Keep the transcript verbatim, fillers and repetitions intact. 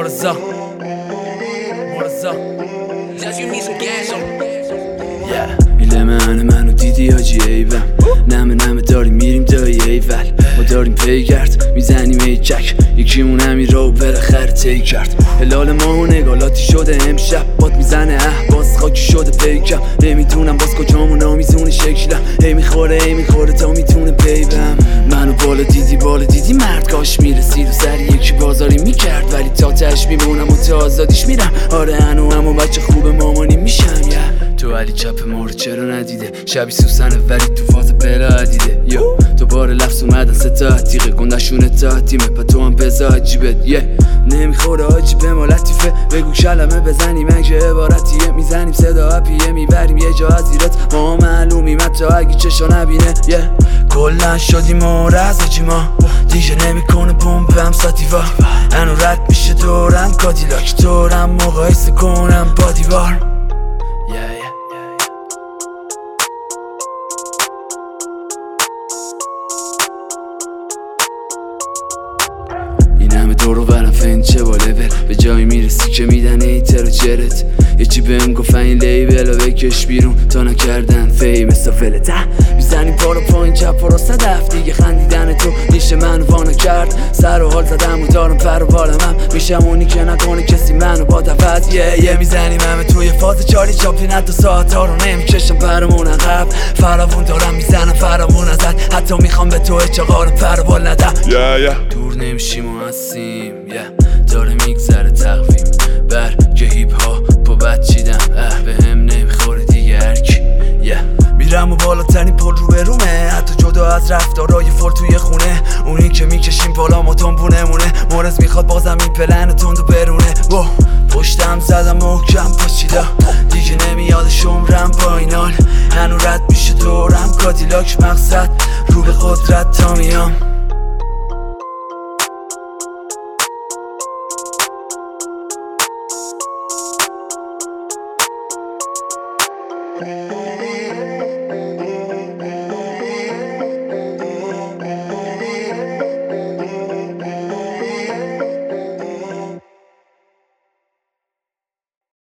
مرزا مرزا ایله منه منو دیدی حاجی ایوم نمه نمه داریم میریم دایی ایول ما داریم پی کرد میزنیم ای چک یکیمون همین رو بالاخره تی کرد هلال ما و نگالاتی شده امشب باد میزنه اه باز خاکی شده پیکم نمیدونم باز کجامون آمیزون شکلم هی میخوره هی میخوره تا میتونه بیبم منو بالا دیدی بالا دیدی مرد کاش میرسید و سری یکی بازاری میکرد ولی تا تش میمونم و تا آزادیش میرم آره هنو همو بچه خوب مامانی میشم yeah. تو علی چپ ما رو چرا ندیده شبی سوسنه ولی تو فاز بلا عدیده یو دوباره لفظ اومدن ستا تیغه گندشونه تا تیمه پا تو هم بزا جیبت یه نمیخوره آجی به ما لطیفه بگو کلمه بزنیم اگه عبارتیه میزنیم صدا اپیه میبریم یه جا از ایرت ما معلومیم حتی اگه چشا نبینه یه کلن شدیم مورز آجی ما دیگه نمیکنه پمپم ساتیوا هنو رد میشه دورم کادیلاک دورم مقایسه کنم با دیوار این همه دور و برم فین چه با لول به جایی میرسی که میدن ایتر و جرت یه چی بهم گفتن این لیبل و بکش بیرون تا نکردن فیم استافل ته میزنیم بالا پایین چپ و راست صدف دیگه خندیدن تو نیشه منو وانا کرد سر و حال زدم و دارم پر و بالم هم میشم اونی که نکنه کسی منو با دفت یه یه میزنیم همه توی فاز چالی چاپلین حتی ساعت ها رو نمیکشم پرمون عقب فراوون دارم میزنم فراوون ازت حتی میخوام به تو چقار پر و بال ندم yeah, yeah. دور نمیشیم و هستیم yeah. داره میگذره تقویم بر که هیپ هاپ و بد چیدم اه به هم نمیخوره دیگه هرکی yeah. میرم و بالاترین پل رو به رومه حتی جدا از رفتارای فل توی خونه اونی که میکشیم بالا ما تنبونه مونه مورز میخواد بازم این پلن تندو برونه و پشتم زدم محکم پاشیدا دیگه نمیاد شمرم با این حال هنو رد میشه دورم کادیلاک مقصد رو به قدرت تا میام Hey.